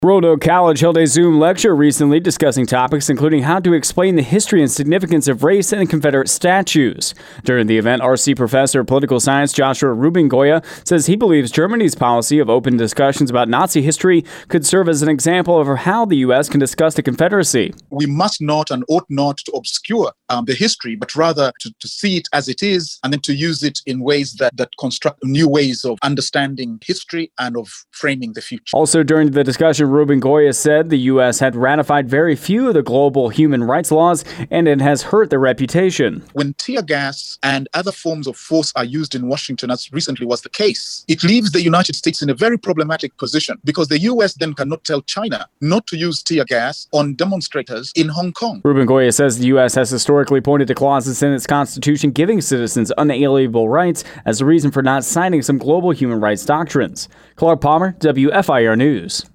Royal Oak College held a Zoom lecture recently discussing topics including how to explain the history and significance of race and Confederate statues. During the event, RC Professor of Political Science Joshua Rubengoya says he believes Germany's policy of open discussions about Nazi history could serve as an example of how the U.S. can discuss the Confederacy. We must not and ought not to obscure the history, but rather to see it as it is and then to use it in ways that construct new ways of understanding history and of framing the future. Also during the discussion, Rubengoya said the U.S. had ratified very few of the global human rights laws, and it has hurt their reputation. When tear gas and other forms of force are used in Washington, as recently was the case, it leaves the United States in a very problematic position because the U.S. then cannot tell China not to use tear gas on demonstrators in Hong Kong. Rubengoya says the U.S. has historically pointed to clauses in its Constitution giving citizens unalienable rights as a reason for not signing some global human rights doctrines. Clark Palmer, WFIR News.